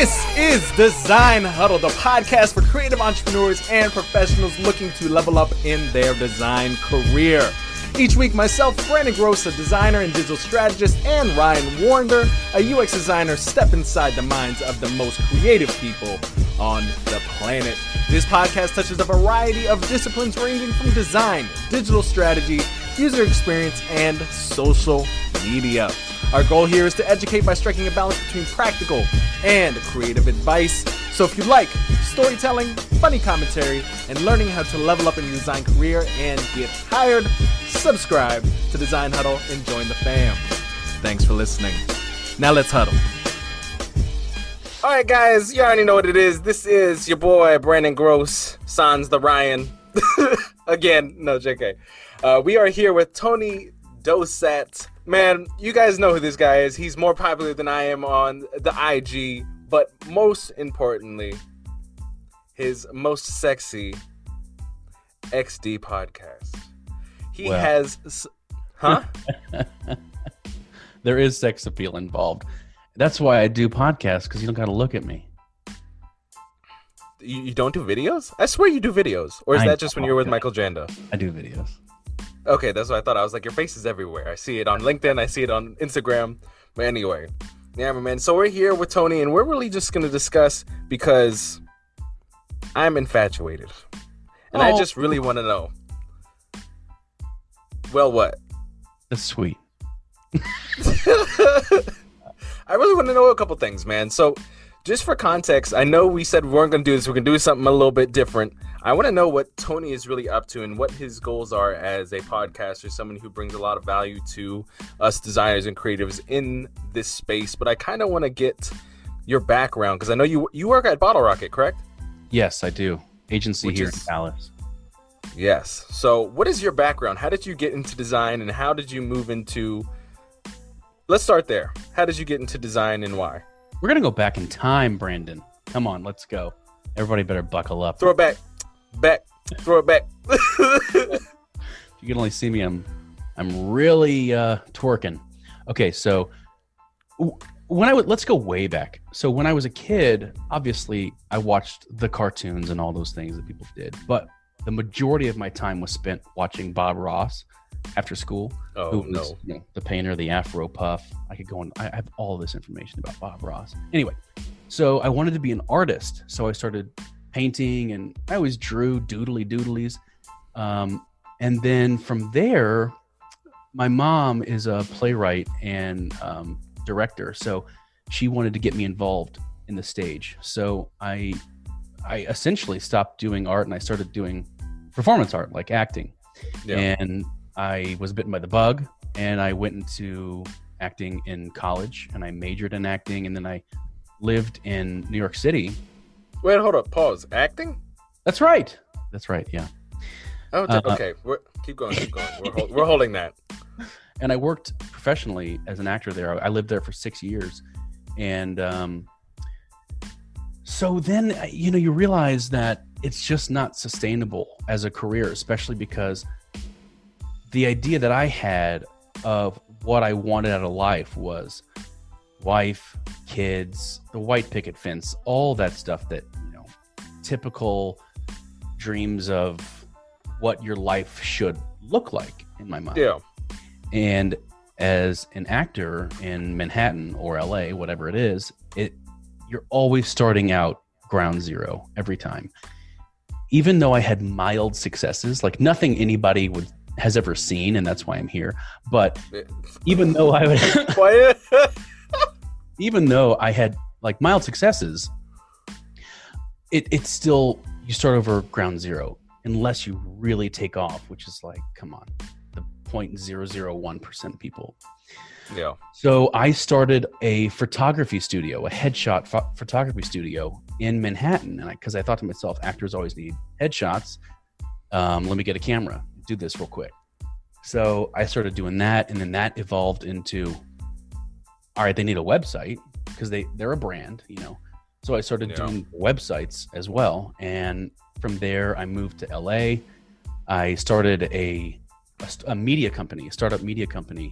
This is Design Huddle, the podcast for creative entrepreneurs and professionals looking to level up in their design career. Each week, myself, Brandon Gross, a designer and digital strategist, and Ryan Warnder, a UX designer, step inside the minds of the most creative people on the planet. This podcast touches a variety of disciplines ranging from design, digital strategy, user experience, and social media. Our goal here is to educate by striking a balance between practical and creative advice. So if you like storytelling, funny commentary, and learning how to level up in your design career and get hired, subscribe to Design Huddle and join the fam. Thanks for listening. Now let's huddle. All right, guys, you already know what it is. This is your boy, Brandon Gross, sans the Ryan. Again, no, JK. We are here with Tony Dorsett. Man, you guys know who this guy is. He's more popular than I am on the IG, but most importantly, his most sexy XD podcast. He has... Huh? There is sex appeal involved. That's why I do podcasts, because you don't got to look at me. You don't do videos? I swear you do videos. Or is that just when you're with Michael Janda? I do videos. Okay, that's what I thought. I was like, your face is everywhere. I see it on LinkedIn. I see it on Instagram. But anyway, yeah, man. So we're here with Tony, and we're really just going to discuss because I'm infatuated. And I just really want to know. Well, what? That's sweet. I really want to know a couple things, man. So just for context, I know we said we weren't going to do this. We're going to do something a little bit different. I want to know what Tony is really up to and what his goals are as a podcaster, someone who brings a lot of value to us designers and creatives in this space. But I kind of want to get your background because I know you work at Bottle Rocket, correct? Yes, I do. Agency here in Dallas. Yes. So what is your background? How did you get into design and how did you move into... Let's start there. How did you get into design and why? We're going to go back in time, Brandon. Come on, let's go. Everybody better buckle up. Throw it back. Throw it back. You can only see me. I'm really twerking. Okay, so let's go way back. So when I was a kid, obviously I watched the cartoons and all those things that people did, but the majority of my time was spent watching Bob Ross after school. Who was, the painter, the Afro Puff. I could go on. I have all this information about Bob Ross. Anyway, so I wanted to be an artist, so I started painting, and I always drew doodlies. And then from there, my mom is a playwright and director, so she wanted to get me involved in the stage. So I essentially stopped doing art and I started doing performance art, like acting. Yeah. And I was bitten by the bug, and I went into acting in college, and I majored in acting, and then I lived in New York City. Wait, hold up. Pause. Acting? That's right. Yeah. Oh, okay. Keep going. We're holding that. And I worked professionally as an actor there. I lived there for 6 years. And so then, you realize that it's just not sustainable as a career, especially because the idea that I had of what I wanted out of life was wife, kids, the white picket fence, all that stuff that, typical dreams of what your life should look like in my mind. Yeah. And as an actor in Manhattan or LA, whatever it is, you're always starting out ground zero every time. Even though I had mild successes, like nothing anybody has ever seen, and that's why I'm here. But even though even though I had like mild successes, it's still, you start over ground zero unless you really take off, which is like, come on, the 0.001% of people. Yeah. So I started a photography studio, a headshot photography studio in Manhattan, and because I thought to myself, actors always need headshots. Let me get a camera, do this real quick. So I started doing that, and then that evolved into, all right, they need a website because they're a brand, So I started doing websites as well, and from there I moved to LA. I started a startup media company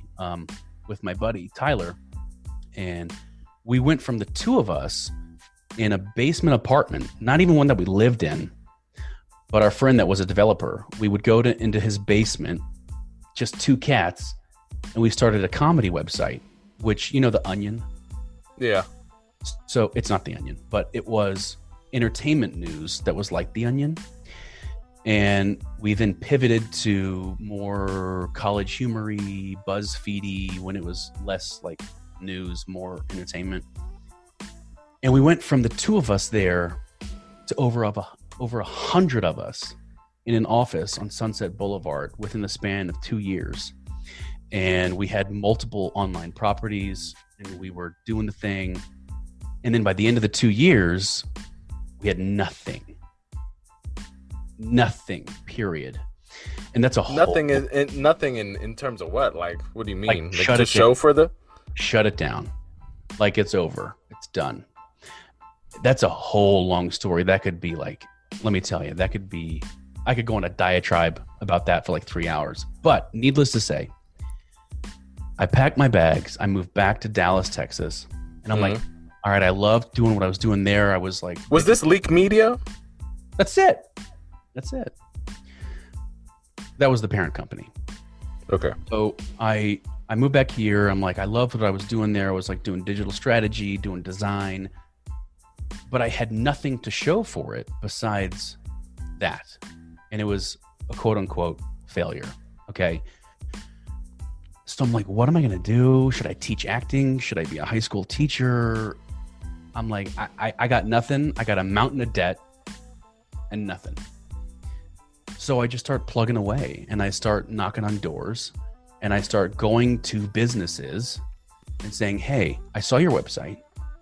with my buddy Tyler, and we went from the two of us in a basement apartment, not even one that we lived in, but our friend that was a developer, we would go into his basement, just 2 cats, and we started a comedy website, which, The Onion? Yeah. So it's not The Onion, but it was entertainment news that was like The Onion. And we then pivoted to more college humory, BuzzFeedy, when it was less like news, more entertainment. And we went from the 2 of us there to over 100 of us in an office on Sunset Boulevard within the span of 2 years. And we had multiple online properties, and we were doing the thing. And then by the end of the 2 years, we had nothing, period. And that's nothing in terms of what? Like, what do you mean? Like shut it show further? Shut it down. Like, it's over. It's done. That's a whole long story. That could be like, let me tell you, I could go on a diatribe about that for like 3 hours. But needless to say, I packed my bags. I moved back to Dallas, Texas. And I'm like, all right, I loved doing what I was doing there. I was like... Was this Leak Media? That's it. That was the parent company. Okay. So I moved back here. I'm like, I loved what I was doing there. I was like doing digital strategy, doing design. But I had nothing to show for it besides that. And it was a quote unquote failure. Okay. So I'm like, what am I going to do? Should I teach acting? Should I be a high school teacher? I'm like, I got nothing. I got a mountain of debt and nothing. So I just start plugging away, and I start knocking on doors, and I start going to businesses and saying, hey, I saw your website.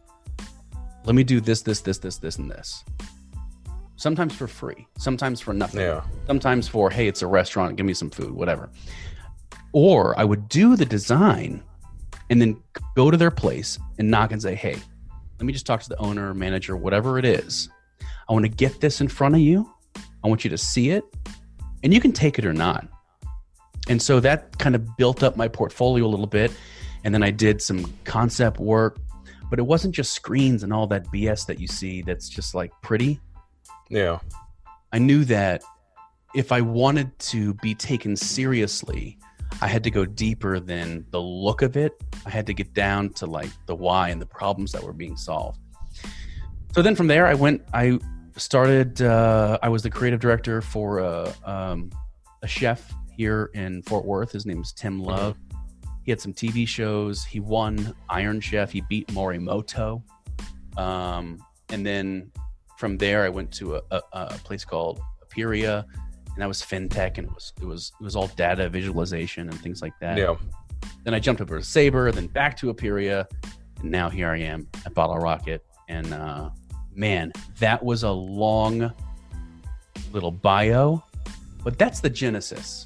Let me do this, and this. Sometimes for free, sometimes for nothing. Yeah. Sometimes for, hey, it's a restaurant, give me some food, whatever. Or I would do the design and then go to their place and knock and say, hey, let me just talk to the owner, manager, whatever it is. I want to get this in front of you. I want you to see it, and you can take it or not. And so that kind of built up my portfolio a little bit. And then I did some concept work, but it wasn't just screens and all that BS that you see that's just like pretty. Yeah. I knew that if I wanted to be taken seriously, I had to go deeper than the look of it. I had to get down to like the why and the problems that were being solved. So then from there, I started, I was the creative director for a chef here in Fort Worth. His name's Tim Love. He had some TV shows. He won Iron Chef. He beat Morimoto. And then from there, I went to a place called Aperia, and that was fintech, and it was all data visualization and things like that. Yeah. Then I jumped over to Sabre, then back to Aperia, and now here I am at Bottle Rocket. And man, that was a long little bio, but that's the genesis.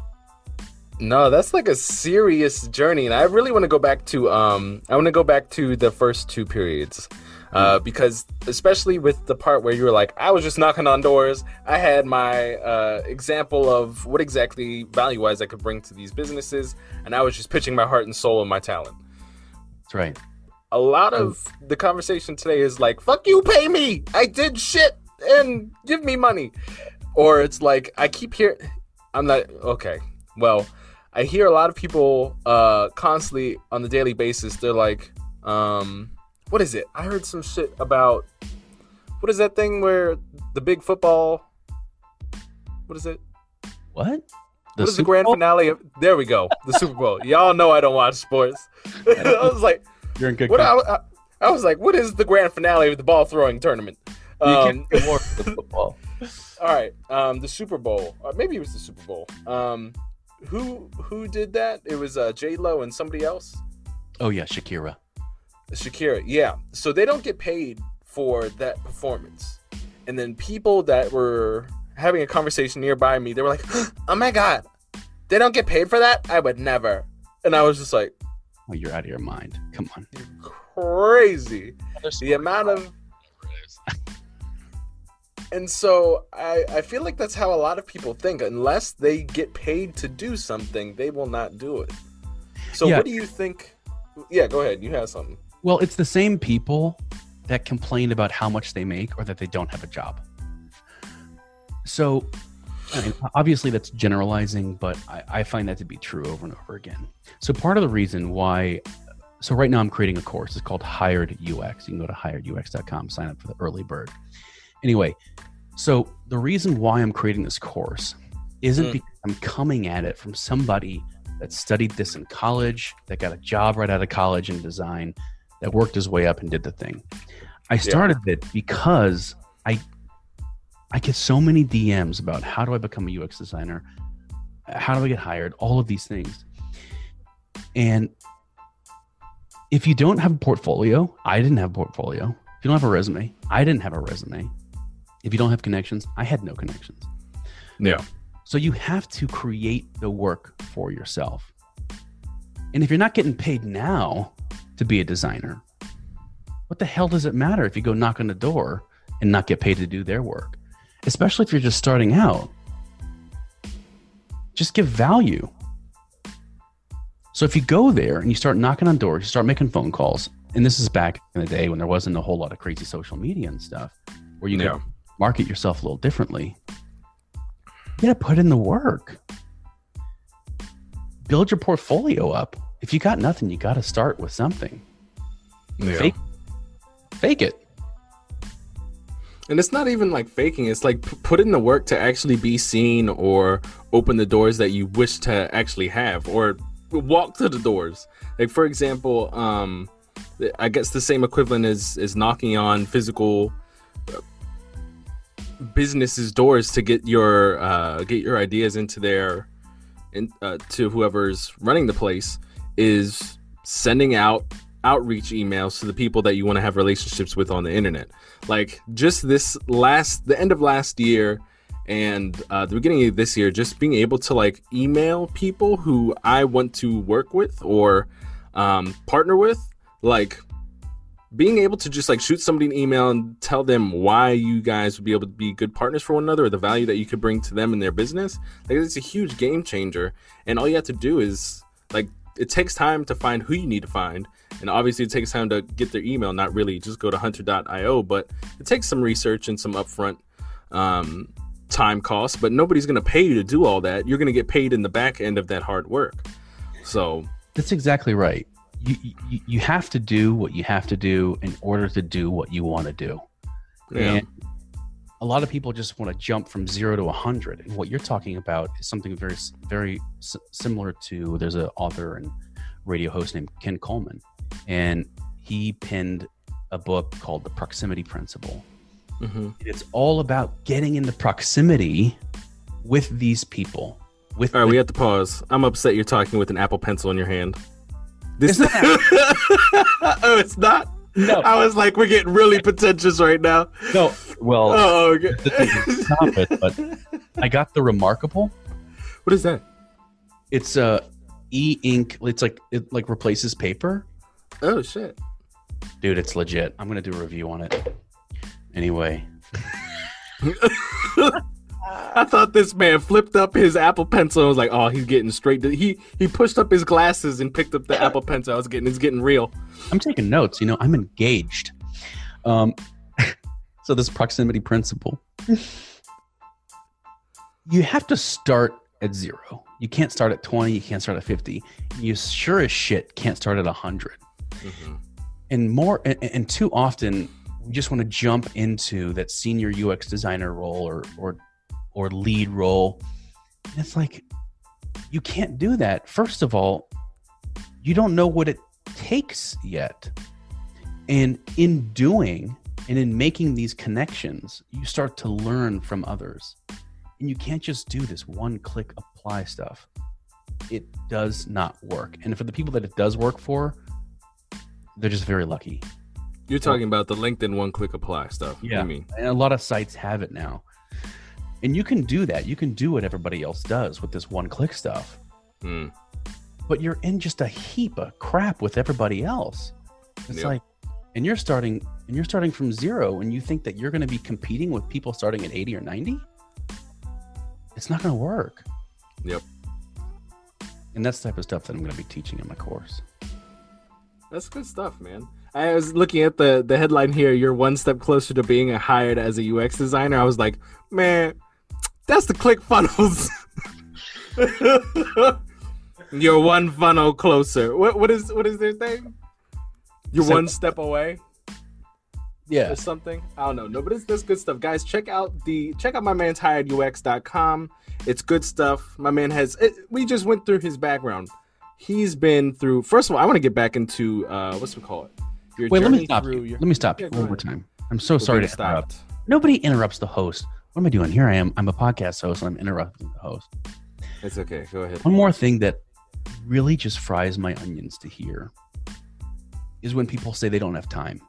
No, that's like a serious journey, and I really want to go back to the first 2 periods. Because especially with the part where you were like, I was just knocking on doors. I had my example of what exactly value-wise I could bring to these businesses, and I was just pitching my heart and soul and my talent. That's right. A lot of the conversation today is like, fuck you, pay me. I did shit and give me money. Or it's like, I keep hearing, I'm not, okay, well, I hear a lot of people constantly on the daily basis. They're like, what is it? I heard some shit about, what is that thing where the big football, what is it? What? What is the grand finale of, there we go, the Super Bowl. Y'all know I don't watch sports. I was like, you're in good I was like, what is the grand finale of the ball throwing tournament? You can't get more for the football. All right, the Super Bowl. Maybe it was the Super Bowl. Who did that? It was J-Lo and somebody else. Oh yeah, Shakira, yeah. So they don't get paid for that performance. And then people that were having a conversation nearby me, they were like, oh my God, they don't get paid for that? I would never. And I was just like, oh, you're out of your mind. Come on. Crazy. The amount of... And so I feel like that's how a lot of people think. Unless they get paid to do something, they will not do it. So What do you think? Yeah, go ahead. You have something. Well, it's the same people that complain about how much they make or that they don't have a job. So I mean, obviously that's generalizing, but I find that to be true over and over again. So part of the reason why, so right now I'm creating a course. It's called Hired UX. You can go to hiredux.com, sign up for the early bird. Anyway, so the reason why I'm creating this course isn't because I'm coming at it from somebody that studied this in college, that got a job right out of college in design, that worked his way up and did the thing. I started it because I get so many DMs about how do I become a UX designer? How do I get hired? All of these things. And if you don't have a portfolio, I didn't have a portfolio. If you don't have a resume, I didn't have a resume. If you don't have connections, I had no connections. Yeah. So you have to create the work for yourself. And if you're not getting paid now to be a designer, what the hell does it matter if you go knock on the door and not get paid to do their work? Especially if you're just starting out. Just give value. So if you go there and you start knocking on doors, you start making phone calls, and this is back in the day when there wasn't a whole lot of crazy social media and stuff, where you could market yourself a little differently. You gotta put in the work. Build your portfolio up. If you got nothing, you gotta start with something. Yeah. Fake it. And it's not even like faking. It's like put in the work to actually be seen or open the doors that you wish to actually have or walk to the doors. Like, for example, I guess the same equivalent is knocking on physical businesses' doors to get your ideas into their to whoever's running the place, is sending out outreach emails to the people that you want to have relationships with on the internet. Like just the end of last year and the beginning of this year, just being able to like email people who I want to work with or partner with, like being able to just like shoot somebody an email and tell them why you guys would be able to be good partners for one another or the value that you could bring to them in their business. Like it's a huge game changer. And all you have to do is like, it takes time to find who you need to find. And obviously it takes time to get their email, not really just go to hunter.io, but it takes some research and some upfront time costs, but nobody's going to pay you to do all that. You're going to get paid in the back end of that hard work. So that's exactly right. You have to do what you have to do in order to do what you want to do. Yeah. And a lot of people just want to jump from 0 to 100. And what you're talking about is something very, very similar to, there's an author and radio host named Ken Coleman. And he penned a book called The Proximity Principle. Mm-hmm. It's all about getting into proximity with these people. All right, we have to pause. I'm upset you're talking with an Apple Pencil in your hand. Oh, it's not? No. I was like, we're getting really pretentious right now. No. Well, okay. Stop it. But I got the Remarkable. What is that? It's e-ink. It's like, it like replaces paper. Oh, shit. Dude, it's legit. I'm going to do a review on it. Anyway. I thought this man flipped up his Apple Pencil. I was like, oh, he's getting straight. He pushed up his glasses and picked up the Apple Pencil. It's getting real. I'm taking notes. I'm engaged. So this proximity principle, you have to start at 0. You can't start at 20. You can't start at 50. You sure as shit can't start at 100. Mm-hmm. And too often we just want to jump into that senior UX designer role or lead role. And it's like, you can't do that. First of all, you don't know what it takes yet. And in doing and in making these connections, you start to learn from others. And you can't just do this one-click apply stuff. It does not work. And for the people that it does work for, they're just very lucky. You're talking about the LinkedIn one-click apply stuff. Yeah. What do you mean? And a lot of sites have it now. And you can do that. You can do what everybody else does with this one-click stuff. Mm. But you're in just a heap of crap with everybody else. It's like, and you're starting from 0, and you think that you're going to be competing with people starting at 80 or 90? It's not going to work. Yep. And that's the type of stuff that I'm going to be teaching in my course. That's good stuff, man. I was looking at the headline here. You're one step closer to being hired as a UX designer. I was like, man, that's the ClickFunnels. You're one funnel closer. What is their thing? You're one step away. Yeah, or something. I don't know. No, but that's good stuff, guys. Check out my man's hiredux.com. It's good stuff. My man we just went through his background. He's been through. First of all, I want to get back into what's we call it. Wait, let me stop you. Let me stop you one more time. I'm so sorry to interrupt. Nobody interrupts the host. What am I doing? Here I am. I'm a podcast host, and I'm interrupting the host. It's okay. Go ahead. One more thing that really just fries my onions to hear is when people say they don't have time.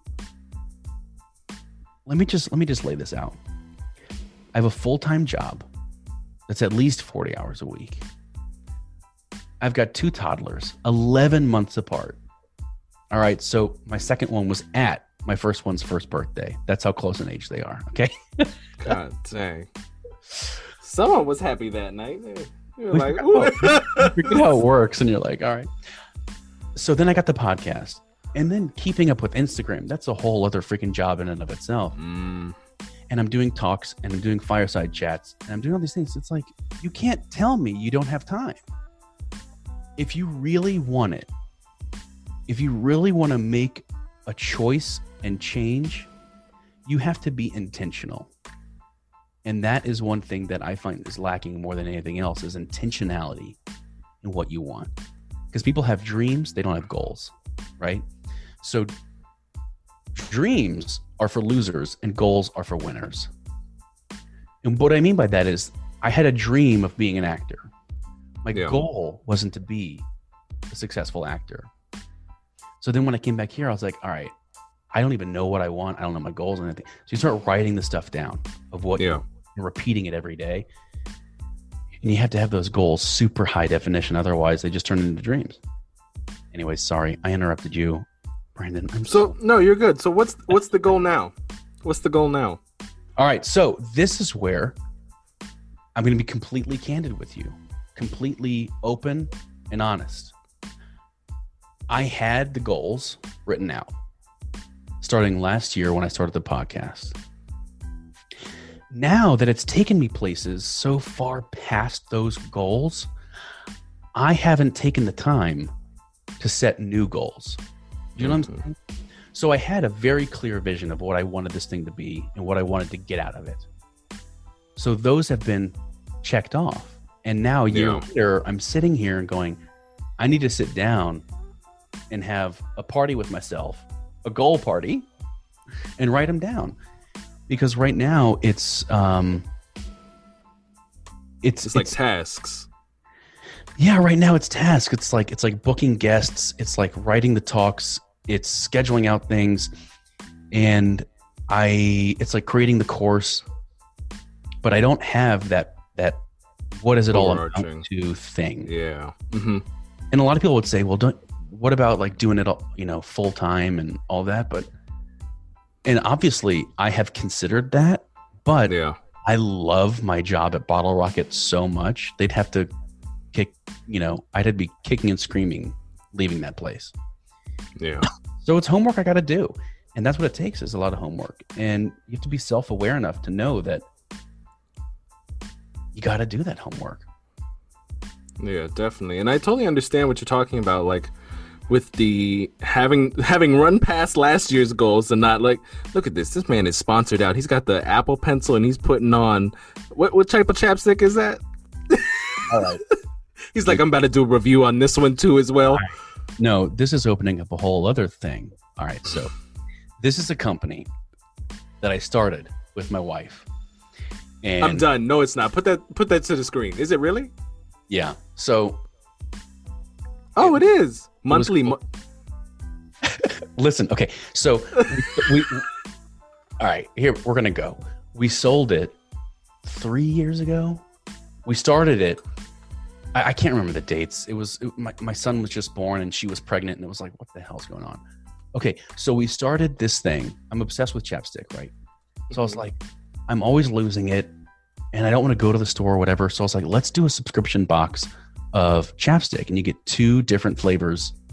Let me just lay this out. I have a full-time job that's at least 40 hours a week. I've got 2 toddlers, 11 months apart. All right, so my second one was at my first one's first birthday. That's how close in age they are, okay? God dang. Someone was happy that night. You're like, ooh. Forget how it works, and you're like, all right. So then I got the podcast. And then keeping up with Instagram, that's a whole other freaking job in and of itself. And I'm doing talks, and I'm doing fireside chats, and I'm doing all these things. It's like, you can't tell me you don't have time. If you really want it, if you really want to make a choice and change, you have to be intentional. And that is one thing that I find is lacking more than anything else, is intentionality in what you want. Because people have dreams, they don't have goals, right? So dreams are for losers and goals are for winners. And what I mean by that is I had a dream of being an actor. My goal wasn't to be a successful actor. So then when I came back here, I was like, all right, I don't even know what I want. I don't know my goals or anything. So you start writing the stuff down of what you're repeating it every day. And you have to have those goals super high definition. Otherwise, they just turn into dreams. Anyway, sorry, I interrupted you, Brandon. No, you're good. So what's the goal now? What's the goal now? All right, so this is where I'm going to be completely candid with you, completely open and honest. I had the goals written out starting last year when I started the podcast. Now that it's taken me places so far past those goals, I haven't taken the time to set new goals. You know what I'm saying? So I had a very clear vision of what I wanted this thing to be and what I wanted to get out of it. So those have been checked off. And now a year later, I'm sitting here and going, I need to sit down and have a party with myself, a goal party, and write them down. Because right now it's like tasks. Yeah, right now it's tasks. It's like booking guests. It's like writing the talks. It's scheduling out things, and it's like creating the course. But I don't have that what is it all amount to thing. Yeah. Mm-hmm. And a lot of people would say, well, what about like doing it all, full time and all that? And obviously I have considered that, but I love my job at Bottle Rocket so much. They'd have to I'd be kicking and screaming, leaving that place. Yeah. So it's homework I got to do. And that's what it takes, is a lot of homework. And you have to be self-aware enough to know that you got to do that homework. Yeah, definitely. And I totally understand what you're talking about. Like with the having run past last year's goals and not like, look at this man is sponsored out. He's got the Apple Pencil and he's putting on what type of chapstick is that? All right. He's like, I'm about to do a review on this one too as well. Right. No, this is opening up a whole other thing. All right. So this is a company that I started with my wife. And I'm done. No, it's not. Put that to the screen. Is it really? Yeah. So. Oh, it is. Monthly. Cool. Listen. Okay. So we all right, here we're going to go. We sold it 3 years ago. We started it. I can't remember the dates. My son was just born and she was pregnant and it was like, what the hell's going on? Okay. So we started this thing. I'm obsessed with chapstick, right? So I was like, I'm always losing it and I don't want to go to the store or whatever. So I was like, let's do a subscription box of chapstick and you get 2 different flavors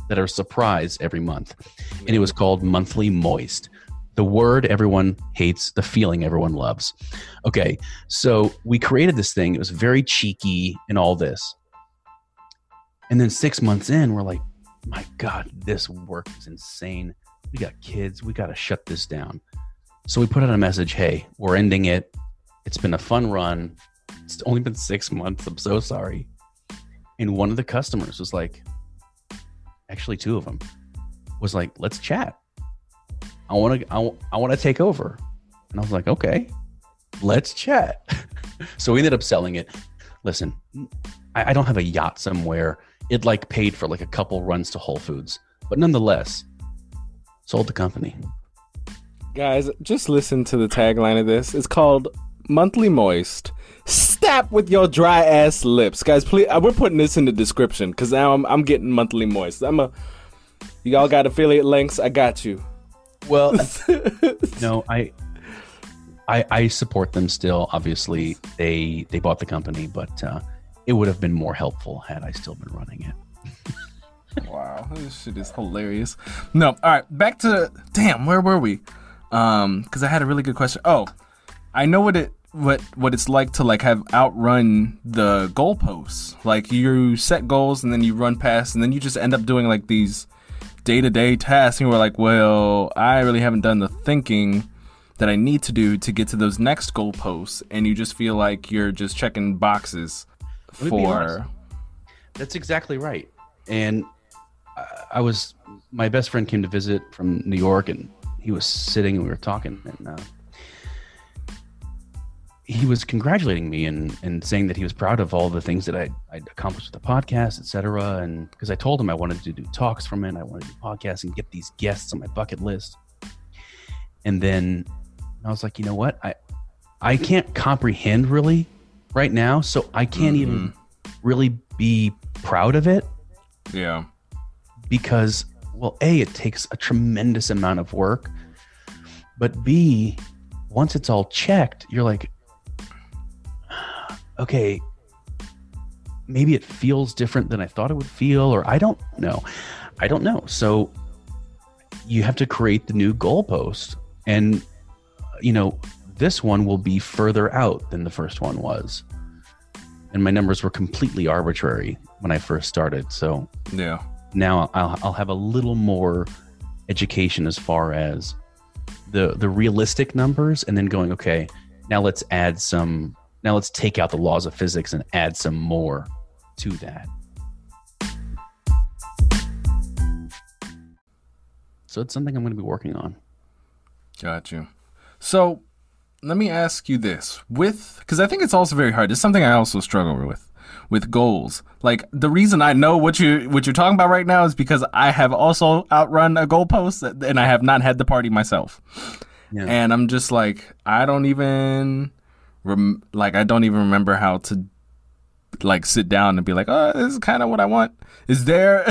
that are a surprise every month. And it was called Monthly Moist. The word everyone hates, the feeling everyone loves. Okay, so we created this thing. It was very cheeky and all this. And then 6 months in, we're like, my God, this work is insane. We got kids. We got to shut this down. So we put out a message, hey, we're ending it. It's been a fun run. It's only been 6 months. I'm so sorry. And one of the customers was like, actually two of them, was like, let's chat. I want to take over. And I was like, okay, let's chat. So we ended up selling it. Listen, I don't have a yacht somewhere. It like paid for like a couple runs to Whole Foods, but nonetheless, sold the company. Guys, just listen to the tagline of this. It's called Monthly Moist. Stap with your dry ass lips, guys. Please, we're putting this in the description because now I'm getting Monthly Moist. Y'all got affiliate links. I got you. Well, no, I support them still. Obviously, they bought the company, but it would have been more helpful had I still been running it. Wow, this shit is hilarious. No, all right, back to where were we? Because I had a really good question. Oh, I know what it's like to like have outrun the goalposts. Like you set goals and then you run past, and then you just end up doing like these day-to-day tasks, and we're like, well, I really haven't done the thinking that I need to do to get to those next goalposts, and you just feel like you're just checking boxes for. That's exactly right. And my best friend came to visit from New York, and he was sitting and we were talking, and he was congratulating me and saying that he was proud of all the things that I'd accomplished with the podcast, et cetera. And because I told him I wanted to do talks from it, I wanted to do podcasts and get these guests on my bucket list. And then I was like, you know what? I can't comprehend really right now, so I can't even really be proud of it. Yeah. Because, well, A, it takes a tremendous amount of work, but B, once it's all checked, you're like, okay, maybe it feels different than I thought it would feel, or I don't know. So you have to create the new goalpost, and this one will be further out than the first one was. And my numbers were completely arbitrary when I first started. So yeah, now I'll have a little more education as far as the realistic numbers, and then going, okay, now let's take out the laws of physics and add some more to that. So it's something I'm going to be working on. Got you. So let me ask you this, because I think it's also very hard. It's something I also struggle with goals. Like the reason I know what you're talking about right now is because I have also outrun a goalpost, and I have not had the party myself. Yeah. And I'm just like, I don't even remember how to like sit down and be like, oh, this is kind of what I want. Is there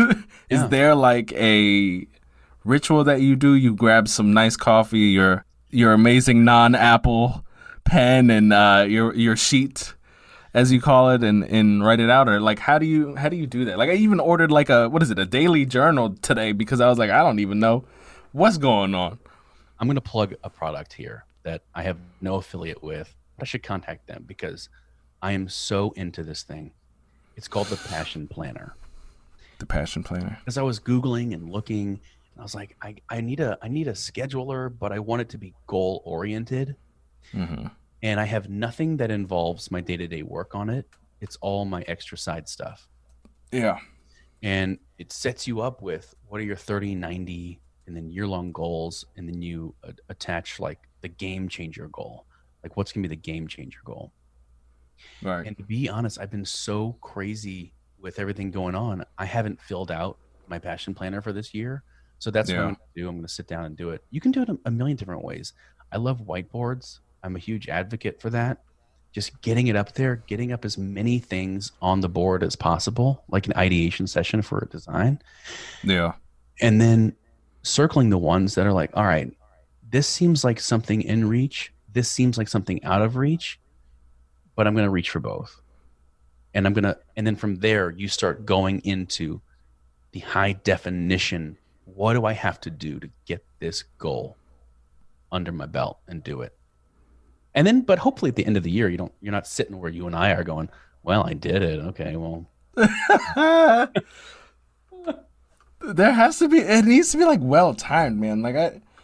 like a ritual that you do? You grab some nice coffee, your amazing non-Apple pen, and your sheet, as you call it, and write it out? Or like, how do you do that? Like I even ordered like a daily journal today because I was like, I don't even know what's going on. I'm going to plug a product here that I have no affiliate with. I should contact them because I am so into this thing. It's called the Passion Planner. The Passion Planner. Because I was Googling and looking, and I was like, I need a scheduler, but I want it to be goal oriented. Mm-hmm. And I have nothing that involves my day-to-day work on it. It's all my extra side stuff. Yeah. And it sets you up with what are your 30, 90, and then year-long goals, and then you attach like the game changer goal. Like, what's going to be the game changer goal? Right. And to be honest, I've been so crazy with everything going on. I haven't filled out my passion planner for this year. So that's what I'm going to do. I'm going to sit down and do it. You can do it a million different ways. I love whiteboards. I'm a huge advocate for that. Just getting it up there, getting up as many things on the board as possible, like an ideation session for a design. Yeah. And then circling the ones that are like, all right, this seems like something in reach. This seems like something out of reach, but I'm going to reach for both. And then from there, you start going into the high definition. What do I have to do to get this goal under my belt and do it? And then, but hopefully at the end of the year, you're not sitting where you and I are going, well, I did it. Okay, well. There has to be, it needs to be like well timed, man. Like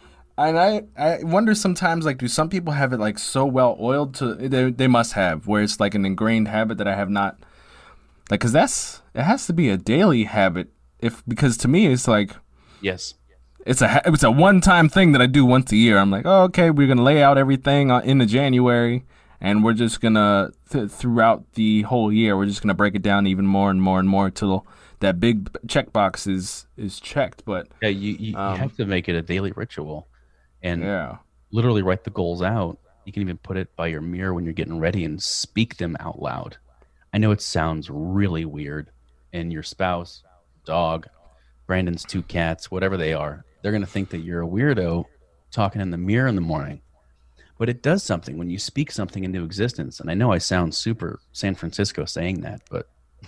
I wonder sometimes, like, do some people have it like so well oiled to they must have, where it's like an ingrained habit that I have not, like, because it has to be a daily habit, because to me it's like, yes, it's a one-time thing that I do once a year. I'm like, oh, okay, we're gonna lay out everything in the January, and we're just gonna throughout the whole year, we're just gonna break it down even more and more and more till that big checkbox is checked. But yeah, you have to make it a daily ritual, and yeah, literally write the goals out. You can even put it by your mirror when you're getting ready and speak them out loud. I know it sounds really weird, and your spouse, dog, Brandon's 2 cats, whatever they are, they're going to think that you're a weirdo talking in the mirror in the morning. But it does something when you speak something into existence. And I know I sound super San Francisco saying that, but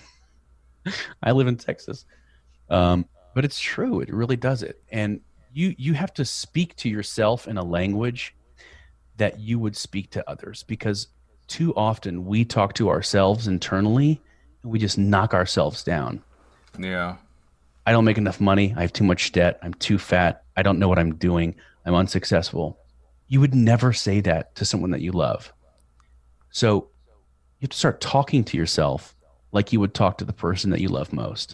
I live in Texas. But it's true. It really does it. And you have to speak to yourself in a language that you would speak to others, because too often we talk to ourselves internally and we just knock ourselves down. Yeah. I don't make enough money. I have too much debt. I'm too fat. I don't know what I'm doing. I'm unsuccessful. You would never say that to someone that you love. So you have to start talking to yourself like you would talk to the person that you love most.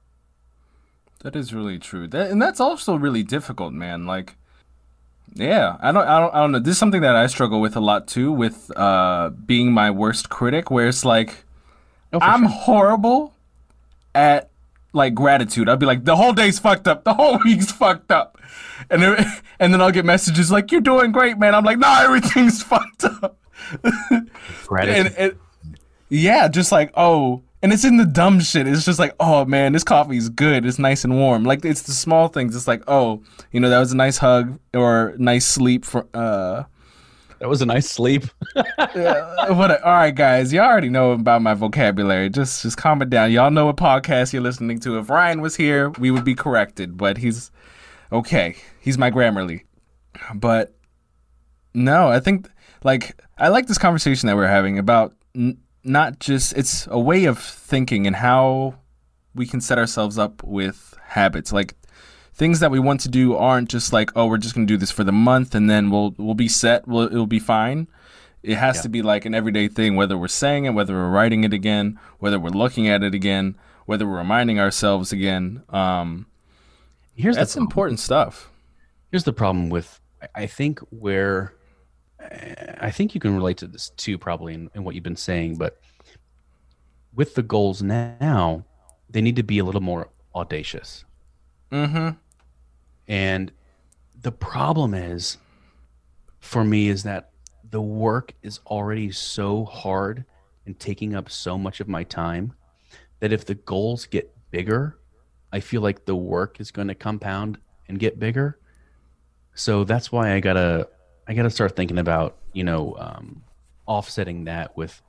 That is really true. And that's also really difficult, man. Like, yeah, I don't know. This is something that I struggle with a lot too, with being my worst critic, where it's like, I'm horrible at like gratitude. I'll be like, the whole day's fucked up, the whole week's fucked up, and then I'll get messages like, you're doing great, man. I'm like, no, everything's fucked up. Gratitude. and yeah, just like, oh, and it's in the dumb shit. It's just like, oh man, this coffee's good. It's nice and warm. Like, it's the small things. It's like, oh, that was a nice hug or nice sleep for. That was a nice sleep. Yeah, all right, guys, y'all already know about my vocabulary. Just calm it down. Y'all know what podcast you're listening to. If Ryan was here, we would be corrected, but he's okay. He's my Grammarly. But no, I think, like, I like this conversation that we're having about not just, it's a way of thinking and how we can set ourselves up with habits. Like, things that we want to do aren't just like, oh, we're just going to do this for the month and then we'll be set. It'll be fine. It has to be like an everyday thing, whether we're saying it, whether we're writing it again, whether we're looking at it again, whether we're reminding ourselves again. That's important stuff. Here's the problem with, I think you can relate to this too, probably in what you've been saying, but with the goals now, they need to be a little more audacious. Mm-hmm. And the problem is, for me, is that the work is already so hard and taking up so much of my time that if the goals get bigger, I feel like the work is going to compound and get bigger. So that's why I gotta start thinking about, offsetting that with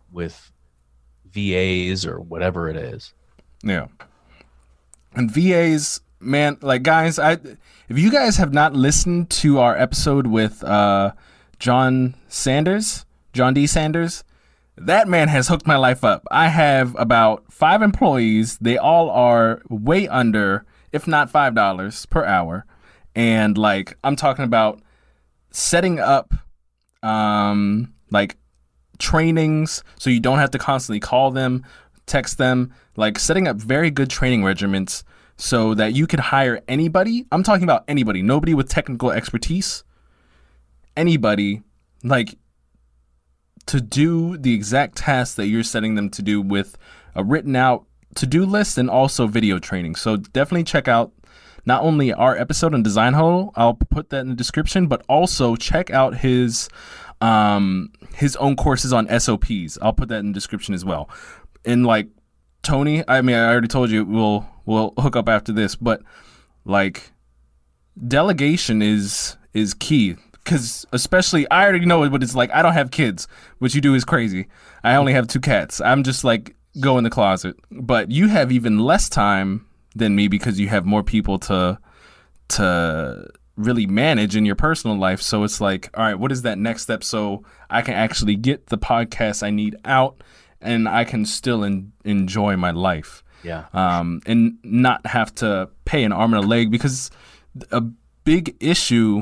VAs or whatever it is. Yeah. And VAs, man, like, guys, if you guys have not listened to our episode with John D. Sanders, that man has hooked my life up. I have about 5 employees. They all are way under, if not $5 per hour. And, like, I'm talking about setting up, like, trainings so you don't have to constantly call them, text them, like, setting up very good training regimens so that you could hire anybody. I'm talking about anybody, nobody with technical expertise, anybody, like, to do the exact tasks that you're setting them to do with a written out to-do list and also video training. So definitely check out not only our episode on Design Huddle, I'll put that in the description, but also check out his own courses on SOPs. I'll put that in the description as well. And, like, Tony, I mean, I already told you we'll hook up after this, but, like, delegation is key, because especially I already know what it's like. I don't have kids. What you do is crazy. I only have 2 cats. I'm just like, go in the closet. But you have even less time than me because you have more people to really manage in your personal life. So it's like, all right, what is that next step so I can actually get the podcast I need out and I can still enjoy my life. Yeah. And not have to pay an arm and a leg, because a big issue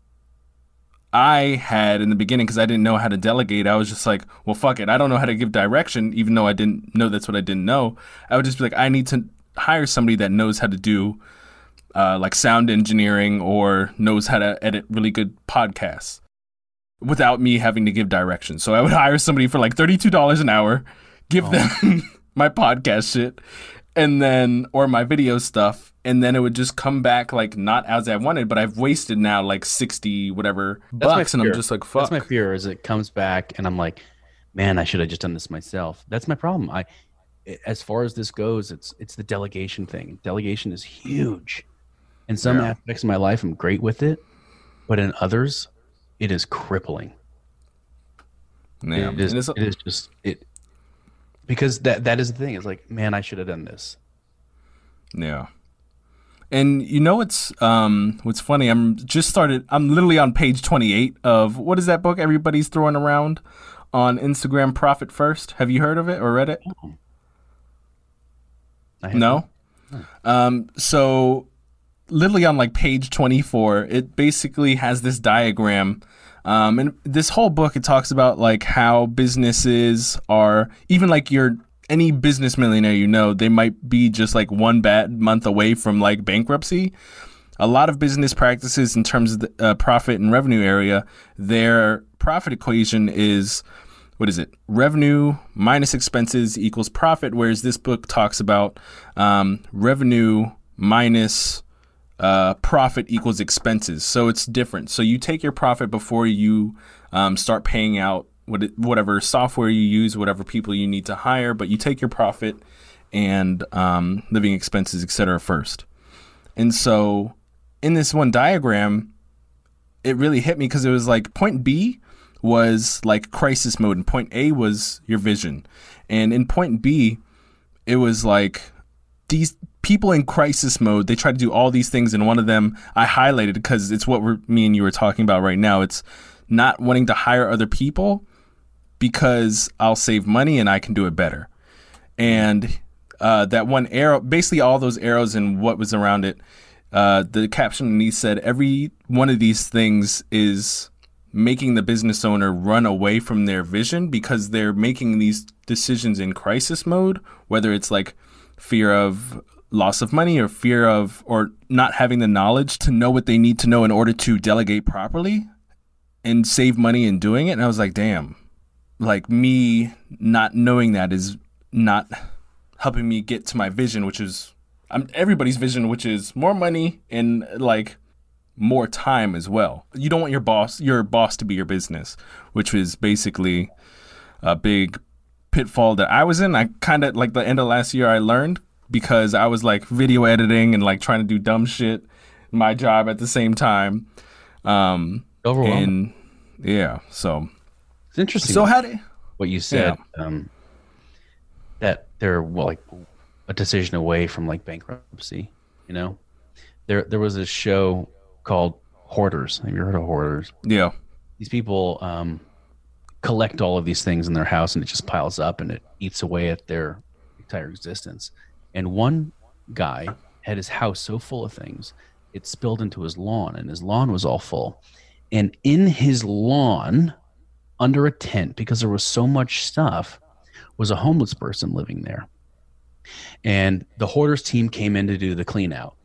I had in the beginning, because I didn't know how to delegate, I was just like, well, fuck it. I don't know how to give direction, even though I didn't know that's what I didn't know. I would just be like, I need to hire somebody that knows how to do like sound engineering or knows how to edit really good podcasts without me having to give direction. So I would hire somebody for like $32 an hour, give them my podcast shit, and then, or my video stuff, and then it would just come back like not as I wanted, but I've wasted now like 60 whatever bucks, and I'm just like, fuck. That's my fear, is it comes back and I'm like, man, I should have just done this myself. That's my problem. As far as this goes, it's the delegation thing. Delegation is huge. In some aspects of my life, I'm great with it, but in others, it is crippling. Yeah. It is just because that is the thing. It's like, man, I should have done this. Yeah. And you know what's funny? I'm literally on page 28 of, what is that book everybody's throwing around on Instagram, Profit First? Have you heard of it or read it? No? So literally on like page 24, it basically has this diagram. And this whole book, it talks about like how businesses are, even like any business millionaire, you know, they might be just like one bad month away from like bankruptcy. A lot of business practices in terms of the profit and revenue area, their profit equation is, what is it? Revenue minus expenses equals profit. Whereas this book talks about revenue minus profit equals expenses. So it's different. So you take your profit before you start paying out whatever software you use, whatever people you need to hire, but you take your profit and living expenses, etc. first. And so in this one diagram, it really hit me because it was like point B was like crisis mode and point A was your vision. And in point B, it was like these people in crisis mode, they try to do all these things, and one of them I highlighted because it's what me and you were talking about right now. It's not wanting to hire other people because I'll save money and I can do it better. And that one arrow, basically all those arrows and what was around it, the caption underneath said every one of these things is making the business owner run away from their vision because they're making these decisions in crisis mode, whether it's like fear of loss of money or fear of, or not having the knowledge to know what they need to know in order to delegate properly and save money in doing it. And I was like, damn, like me not knowing that is not helping me get to my vision, which is everybody's vision, which is more money and like more time as well. You don't want your boss to be your business, which was basically a big pitfall that I was in. I kind of, like, the end of last year I learned, because I was like video editing and like trying to do dumb shit in my job at the same time. Overwhelming. And yeah, so it's interesting. So what you said, that they're like a decision away from like bankruptcy. You know, there was a show called Hoarders. Have you heard of Hoarders? Yeah. These people collect all of these things in their house, and it just piles up and it eats away at their entire existence. And one guy had his house so full of things, it spilled into his lawn, and his lawn was all full. And in his lawn, under a tent, because there was so much stuff, was a homeless person living there. And the Hoarders team came in to do the clean out.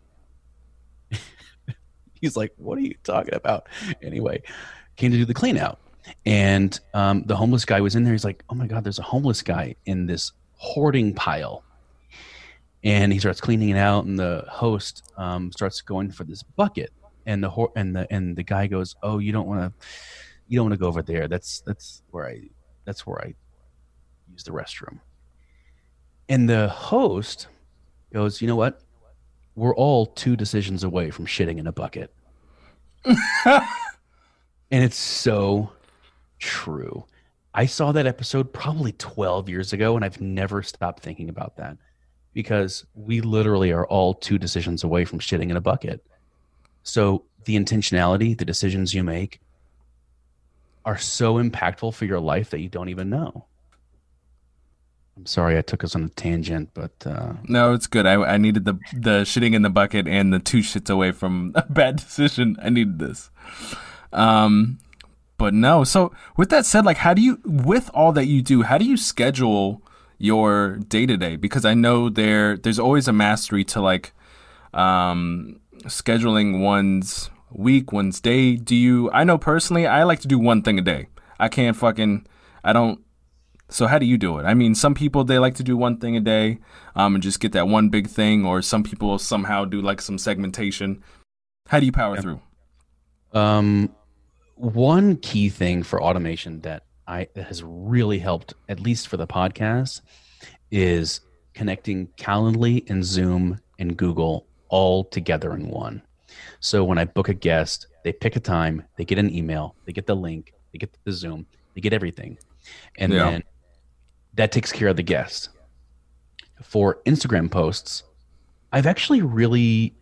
He's like, what are you talking about? Anyway, came to do the clean out. And the homeless guy was in there. He's like, oh my God, there's a homeless guy in this hoarding pile. And he starts cleaning it out, and the host starts going for this bucket, and the guy goes, "Oh, you don't want to go over there. That's where I use the restroom." And the host goes, "You know what? We're all 2 decisions away from shitting in a bucket." And it's so true. I saw that episode probably 12 years ago, and I've never stopped thinking about that. because we literally are all 2 decisions away from shitting in a bucket. So the intentionality, the decisions you make are so impactful for your life that you don't even know. I'm sorry I took us on a tangent, but no, it's good. I needed the shitting in the bucket and the 2 shits away from a bad decision. I needed this. But no. So with that said, like, how do you, with all that you do, how do you schedule your day to day? Because I know there's always a mastery to like scheduling one's week, one's day. I know personally, I like to do one thing a day. So how do you do it? I mean, some people, they like to do one thing a day and just get that one big thing, or some people somehow do like some segmentation. How do you power through? One key thing for automation that has really helped, at least for the podcast, is connecting Calendly and Zoom and Google all together in one. So when I book a guest, they pick a time, they get an email, they get the link, they get the Zoom, they get everything. And then that takes care of the guest. For Instagram posts, I've actually really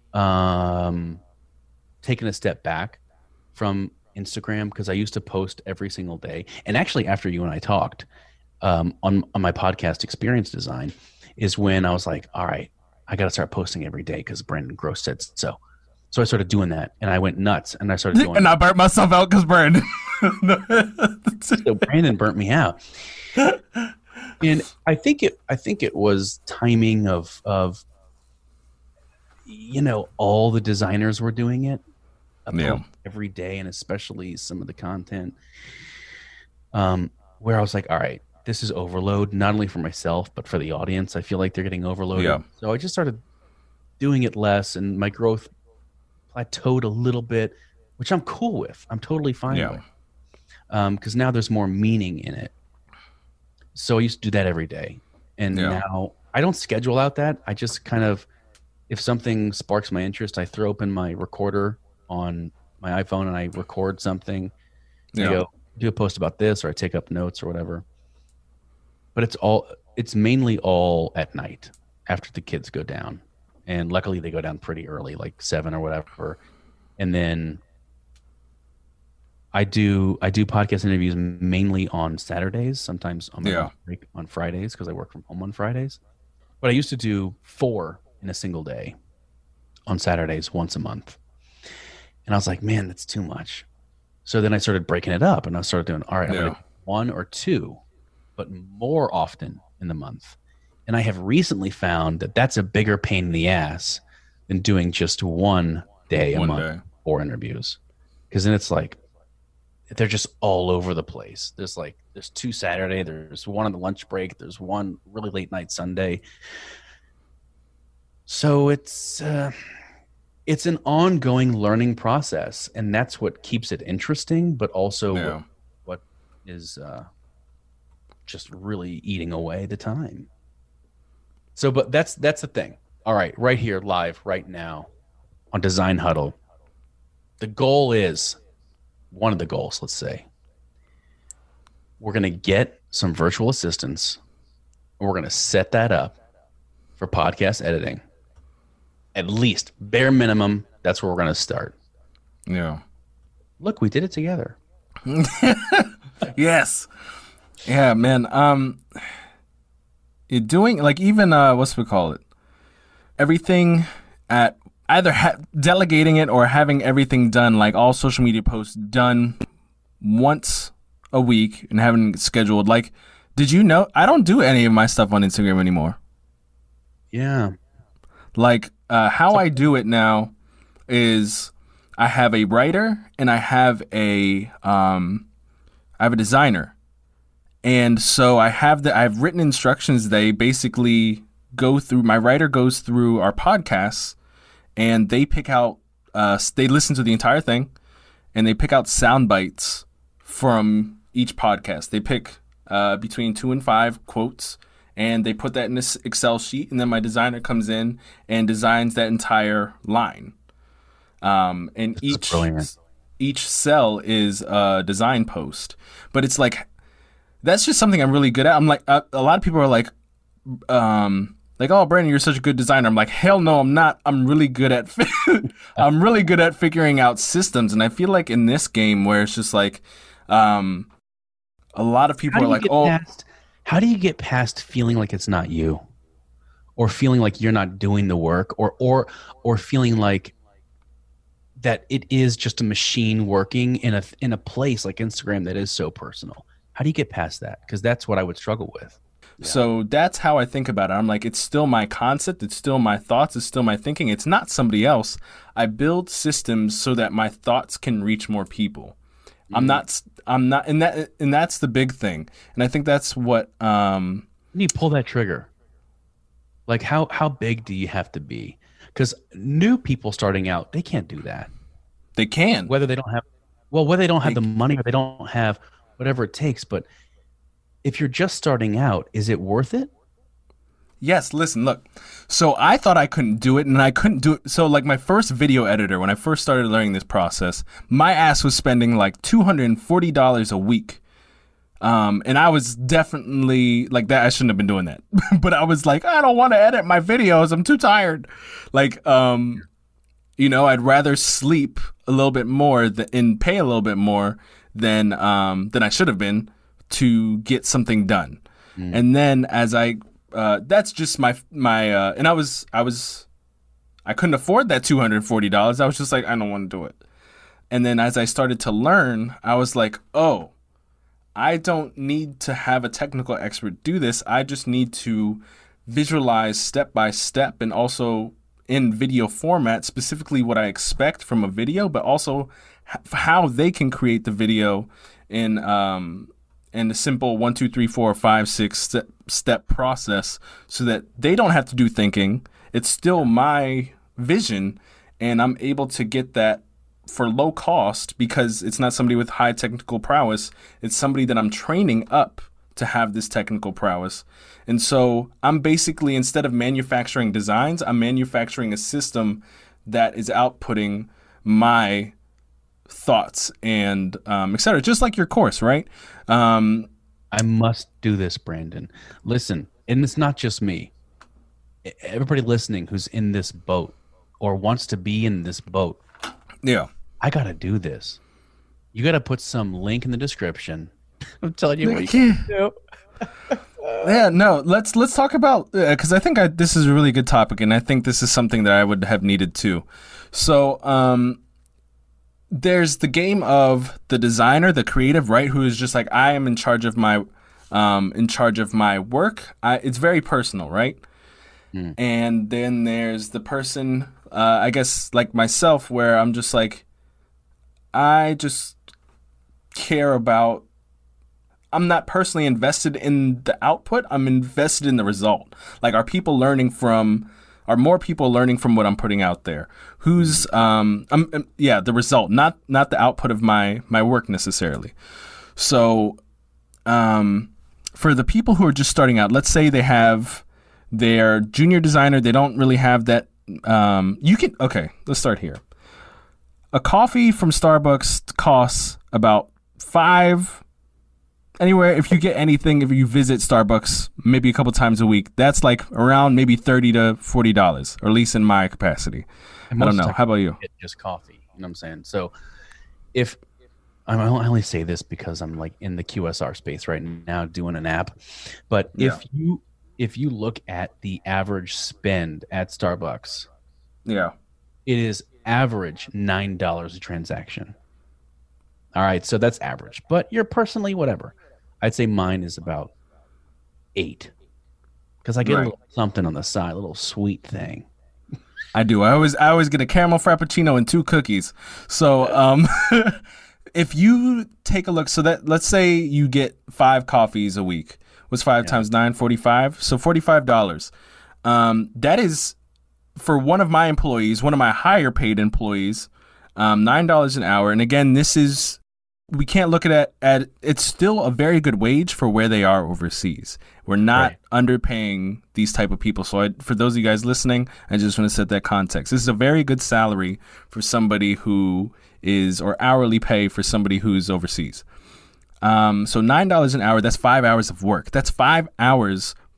taken a step back from Instagram, because I used to post every single day. And actually, after you and I talked on my podcast, Experience Design, is when I was like, all right, I got to start posting every day because Brandon Gross said so. So I started doing that, and I went nuts, and I started doing. And I burnt myself out because Brandon. So Brandon burnt me out, and I think it was timing of all the designers were doing it every day, and especially some of the content where I was like, all right, this is overload, not only for myself but for the audience. I feel like they're getting overloaded. So I just started doing it less, and my growth plateaued a little bit, which I'm cool with. I'm totally fine with, because now there's more meaning in it. So I used to do that every day, and now I don't schedule out that. I just kind of, if something sparks my interest, I throw open my recorder on my iPhone and I record something. I go do a post about this, or I take up notes or whatever. But it's mainly all at night after the kids go down. And luckily they go down pretty early, like 7 or whatever. And then I do podcast interviews mainly on Saturdays, sometimes on my break on Fridays, because I work from home on Fridays. But I used to do 4 in a single day on Saturdays once a month. And I was like, man, that's too much. So then I started breaking it up, and I started doing, all right, I'm going to do 1 or 2, but more often in the month. And I have recently found that that's a bigger pain in the ass than doing just one day a month for interviews. Because then it's like, they're just all over the place. There's 2 Saturday, there's 1 on the lunch break, there's 1 really late night Sunday. So it's an ongoing learning process, and that's what keeps it interesting, but also what is just really eating away the time. So, but that's the thing. All right, right here, live, right now, on Design Huddle. The goal is, one of the goals, let's say, we're going to get some virtual assistants, and we're going to set that up for podcast editing. At least, bare minimum, that's where we're going to start. Yeah. Look, we did it together. Yes. Yeah, man. You're doing, like, even, everything at either delegating it or having everything done, like all social media posts done once a week and having it scheduled. Like, did you know, I don't do any of my stuff on Instagram anymore. Yeah. Like, how I do it now is I have a writer and I have a designer. And so I've written instructions. They basically my writer goes through our podcasts, and they pick out, they listen to the entire thing, and they pick out sound bites from each podcast. They pick between 2 and 5 quotes, and they put that in this Excel sheet, and then my designer comes in and designs that entire line. And each cell is a design post. But it's like, that's just something I'm really good at. I'm like, a lot of people are like, like, oh, Brandon, you're such a good designer. I'm like, hell no, I'm not. I'm really good at I'm really good at figuring out systems. And I feel like in this game where it's just like a lot of people are like, how do you get past feeling like it's not you, or feeling like you're not doing the work, or feeling like that it is just a machine working in a place like Instagram that is so personal? How do you get past that? Because that's what I would struggle with. Yeah. So that's how I think about it. I'm like, it's still my concept. It's still my thoughts. It's still my thinking. It's not somebody else. I build systems so that my thoughts can reach more people. I'm not, and that's the big thing. And I think that's what, when you pull that trigger, like how big do you have to be? Because new people starting out, they can't do that. They can. Whether they don't have the money, or they don't have whatever it takes. But if you're just starting out, is it worth it? Yes, listen, look. So I thought I couldn't do it, and I couldn't do it. So like my first video editor, when I first started learning this process, my ass was spending like $240 a week. And I was definitely like that. I shouldn't have been doing that, but I was like, I don't want to edit my videos. I'm too tired. Like, I'd rather sleep a little bit more and pay a little bit more than I should have been to get something done. And then as that's just my and I couldn't afford that $240. I was just like, I don't want to do it. And then as I started to learn, I was like, oh, I don't need to have a technical expert do this. I just need to visualize step by step, and also in video format, specifically what I expect from a video, but also how they can create the video in the simple 1, 2, 3, 4, 5, 6 step process, so that they don't have to do thinking. It's still my vision, and I'm able to get that for low cost, because it's not somebody with high technical prowess. It's somebody that I'm training up to have this technical prowess. And so I'm basically, instead of manufacturing designs, I'm manufacturing a system that is outputting my thoughts and et cetera, just like your course, right? I must do this, Brandon. Listen, and it's not just me. Everybody listening who's in this boat or wants to be in this boat. Yeah. I got to do this. You got to put some link in the description. I'm telling you what you can do. Yeah, no, let's talk about, because I think this is a really good topic, and I think this is something that I would have needed too. So there's the game of the designer, the creative, right, who is just like, I am in charge of my work. It's very personal, right? And then there's the person, I guess, like myself, where I'm just like, I just care about, I'm not personally invested in the output. I'm invested in the result. Like, are more people learning from what I'm putting out there? Who's, the result, not the output of my work necessarily. So, for the people who are just starting out, let's say they have their junior designer, they don't really have that. Okay, let's start here. A coffee from Starbucks costs about anywhere, if you get anything, if you visit Starbucks maybe a couple times a week, that's like around maybe $30 to $40, or at least in my capacity. I don't know. How about you? Just coffee. You know what I'm saying? So if I only say this because I'm like in the QSR space right now doing an app, but if you look at the average spend at Starbucks, yeah, it is average $9 a transaction. All right, so that's average, but you're personally whatever. I'd say mine is about $8, because I get a little something on the side, a little sweet thing. I do. I always get a caramel frappuccino and 2 cookies. So if you take a look, so that, let's say you get 5 coffees a week. What's 5 times 9? 45. So $45. That is, for one of my employees, one of my higher paid employees, $9 an hour. And again, we can't look at it's still a very good wage for where they are overseas. We're not underpaying these type of people. So for those of you guys listening, I just want to set that context. This is a very good salary for somebody who is, or hourly pay for somebody who's overseas. So $9 an hour, that's 5 hours of work. That's 5 hours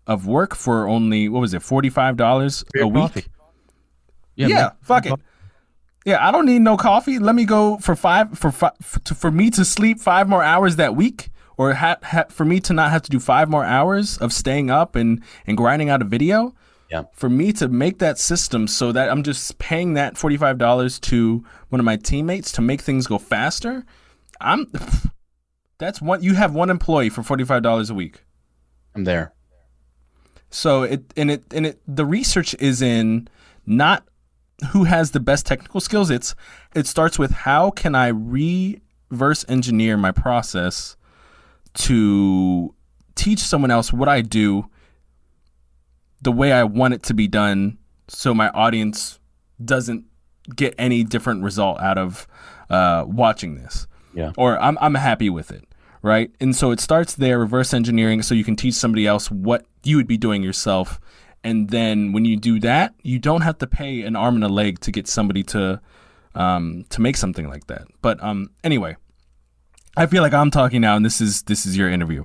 of work for only, what was it, $45 a week? Coffee. Yeah, fuck it. Yeah, I don't need no coffee. Let me go for me to sleep 5 more hours that week, or for me to not have to do 5 more hours of staying up and grinding out a video. Yeah. For me to make that system so that I'm just paying that $45 to one of my teammates to make things go faster. That's one. You have one employee for $45 a week. I'm there. So the research is in not who has the best technical skills. It starts with how can I reverse engineer my process to teach someone else what I do the way I want it to be done, so my audience doesn't get any different result out of watching this. Yeah. Or I'm happy with it, right? And so it starts there, reverse engineering, so you can teach somebody else what you would be doing yourself. And then when you do that, you don't have to pay an arm and a leg to get somebody to make something like that. But anyway, I feel like I'm talking now, and this is your interview.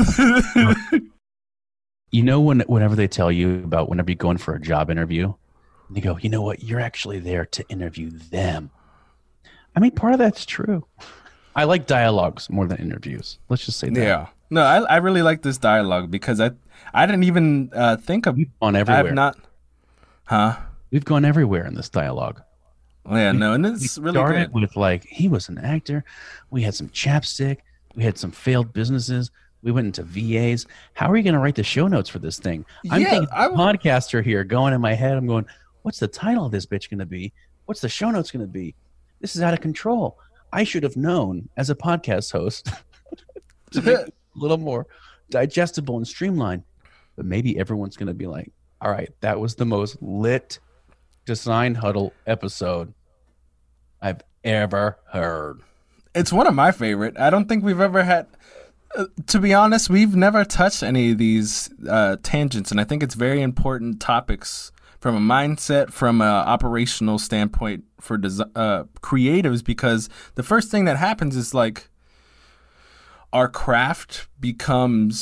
You know, whenever they tell you about whenever you go in for a job interview, they go, you know what? You're actually there to interview them. I mean, part of that's true. I like dialogues more than interviews. Let's just say that. Yeah. No, I really like this dialogue because I didn't even think of. We've gone everywhere. I have not. Huh? We've gone everywhere in this dialogue. Yeah, no, and it's really started good. with like, he was an actor. We had some chapstick. We had some failed businesses. We went into VAs. How are you going to write the show notes for this thing? I'm thinking podcaster here going in my head. I'm going, what's the title of this bitch going to be? What's the show notes going to be? This is out of control. I should have known as a podcast host to make it a little more digestible and streamlined. But maybe everyone's going to be like, all right, that was the most lit Design Huddle episode I've ever heard. It's one of my favorite. I don't think we've ever had, to be honest, we've never touched any of these tangents. And I think it's very important topics from a mindset, from an operational standpoint for creatives, because the first thing that happens is like our craft becomes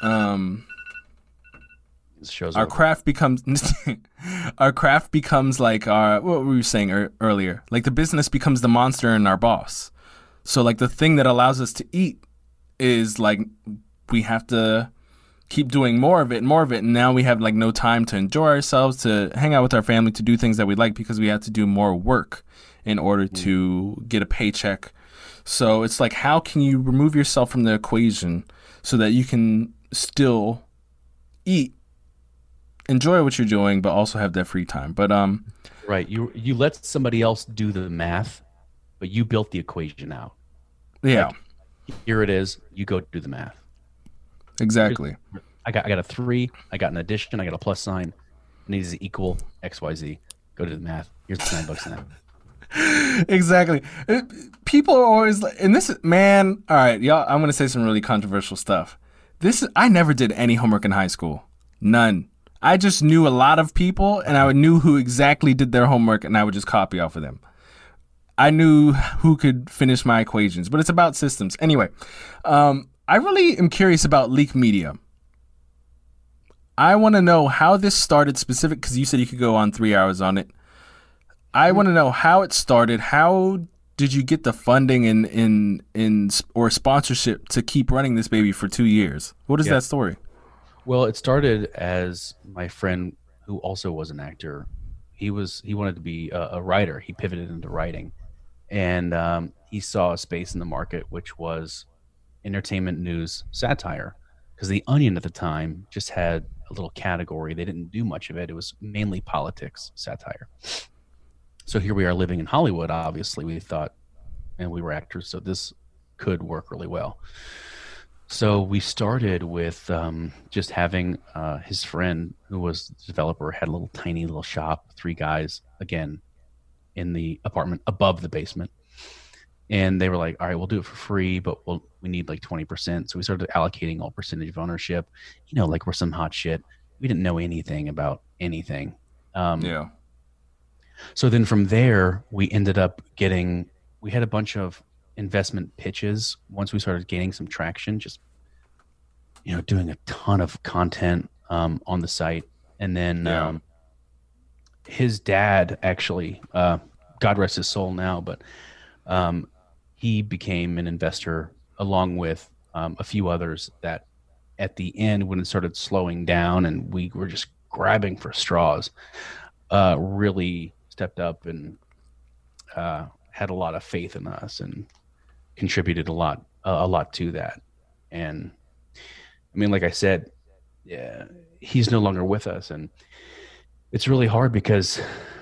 our craft becomes like what were we saying earlier, like the business becomes the monster and our boss. So like the thing that allows us to eat is like we have to keep doing more of it, and now we have like no time to enjoy ourselves, to hang out with our family, to do things that we like, because we have to do more work in order to get a paycheck. So it's like, how can you remove yourself from the equation so that you can still eat, enjoy what you're doing, but also have that free time? But right, you let somebody else do the math, but you built the equation out. Yeah. Like, here it is. You go do the math. Exactly. I got a 3. I got an addition. I got a plus sign. It needs to equal XYZ. Go to the math. Here's the $9 an hour. Exactly. People are always like, and this is, man, all right, y'all, I'm going to say some really controversial stuff. I never did any homework in high school. None. I just knew a lot of people, and I knew who exactly did their homework, and I would just copy off of them. I knew who could finish my equations, but it's about systems. Anyway, I really am curious about Leak Media. I want to know how this started specific, because you said you could go on 3 hours on it. I want to know how it started. How did you get the funding or sponsorship to keep running this baby for 2 years? What is that story? Well, it started as my friend, who also was an actor. He wanted to be a writer. He pivoted into writing, and he saw a space in the market, which was entertainment news satire, because The Onion at the time just had a little category. They didn't do much of it. It was mainly politics satire. So here we are living in Hollywood, obviously. We thought, and we were actors, so this could work really well. So we started with just having his friend, who was the developer, had a little tiny little shop, 3 guys, again, in the apartment above the basement. And they were like, all right, we'll do it for free, but we need like 20%. So we started allocating all percentage of ownership, like we're some hot shit. We didn't know anything about anything. Yeah. So then from there, we ended up we had a bunch of investment pitches once we started gaining some traction, just, doing a ton of content, on the site. And then his dad actually, God rest his soul now, but he became an investor along with a few others that at the end, when it started slowing down and we were just grabbing for straws, really stepped up and had a lot of faith in us and contributed a lot to that. And I mean, like I said, yeah, he's no longer with us, and it's really hard because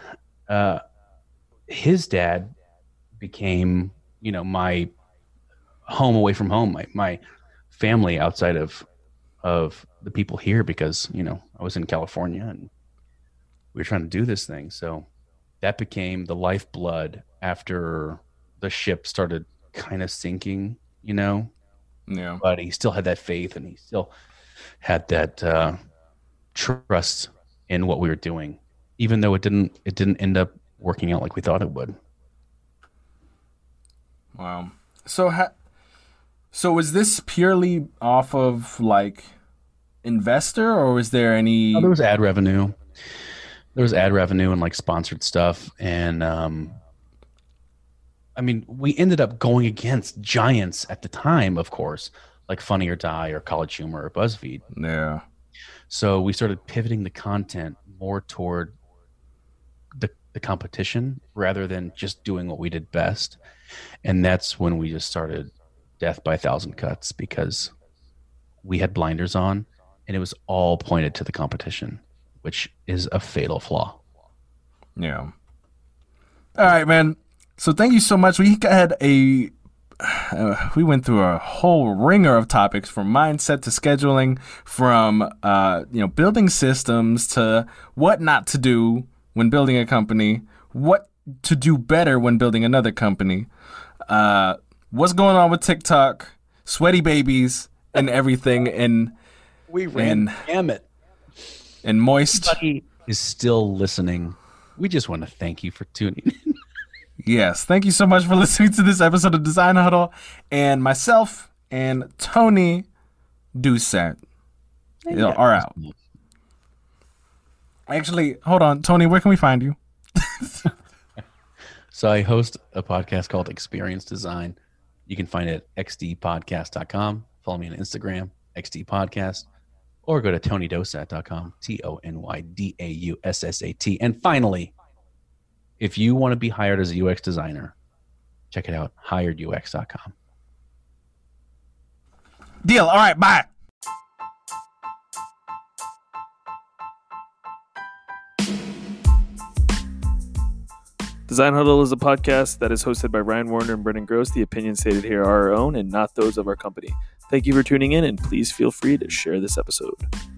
his dad became, my home away from home, my family outside of the people here, because I was in California and we were trying to do this thing. So that became the lifeblood after the ship started kind of sinking, Yeah. But he still had that faith, and he still had that trust in what we were doing, even though it didn't end up working out like we thought it would. Wow. So was this purely off of like investor, or was there any? Oh, there was ad revenue. There was ad revenue and like sponsored stuff, and I mean, we ended up going against giants at the time, of course, like Funny or Die or College Humor or BuzzFeed. Yeah. So we started pivoting the content more toward the competition rather than just doing what we did best. And that's when we just started death by 1,000 cuts, because we had blinders on and it was all pointed to the competition, which is a fatal flaw. Yeah. All right, man. So thank you so much. We had we went through a whole ringer of topics, from mindset to scheduling, from building systems to what not to do when building a company, what to do better when building another company, what's going on with TikTok, sweaty babies, and everything. And we ran the gamut. And Moist Everybody is still listening. We just want to thank you for tuning in. Yes, thank you so much for listening to this episode of Design Huddle, and myself and Tony Doucette are out. Actually, hold on, Tony, where can we find you? So I host a podcast called Experience Design. You can find it at xdpodcast.com. Follow me on Instagram, xdpodcast, or go to tonydoucette.com, TonyDaussat. And finally, if you want to be hired as a UX designer, check it out, hiredux.com. Deal. All right, bye. Design Huddle is a podcast that is hosted by Ryan Warner and Brendan Gross. The opinions stated here are our own and not those of our company. Thank you for tuning in, and please feel free to share this episode.